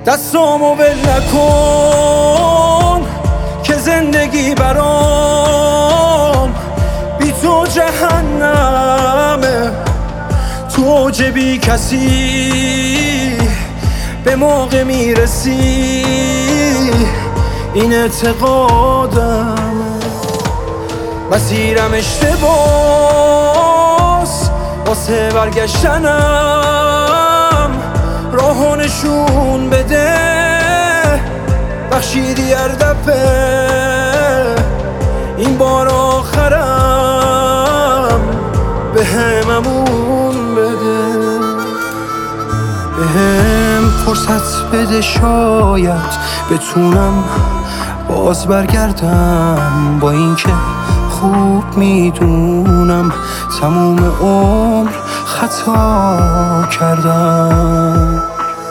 دستامو ول نکن که زندگی برام بی تو جهنمه. تو اوج بی کسی به موقع میرسی، این اعتقادمه. مسیرم اشتباس واسه برگشتنم، راهو نشون بده. بخشیدی هر دفعه، این بار آخرم به هممون بده. به هم فرصت بده، شاید بتونم باز برگردم. با اینکه خوب میدونم تموم عمر خطا کردم.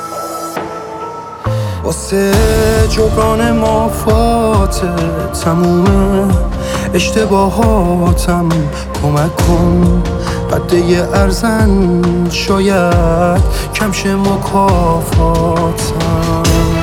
واسه جبران مافات تموم اشتباهاتم کمک کن. قده ارزن شاید کمش مکافاتم.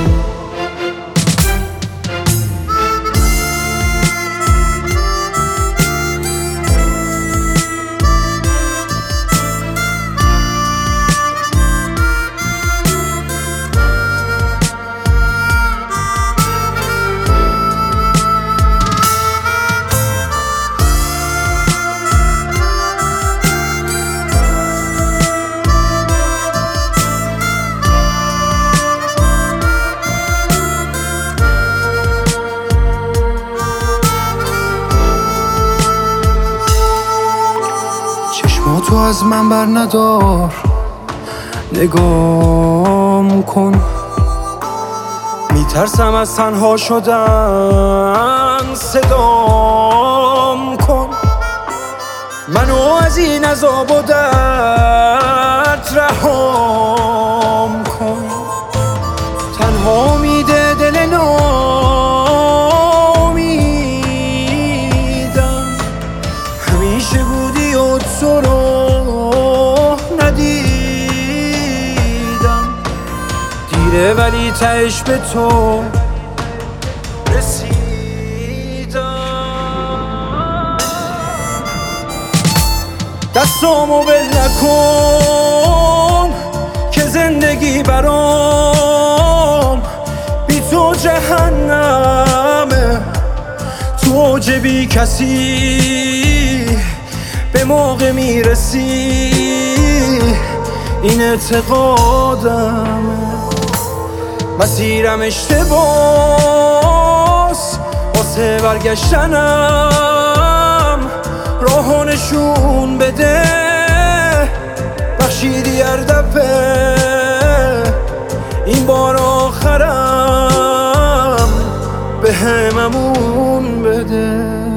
تو از من بر ندار، نگام کن. میترسم از تنها شدن، صدام کن. منو از این عذاب و درد رهام کن. تنها میده دل ناامیدم. همیشه بودی و تو رو ولی تهش به تو رسیدم. دستامو ول نکن که زندگی برام بی تو جهنمه. تو اوج بی کسی به موقع میرسی، این اعتقادمه. مسیرم اشتباس واسه برگشتنم، راهو نشون بده. بخشیدی هر دفعه، این بار آخرم به هممون بده.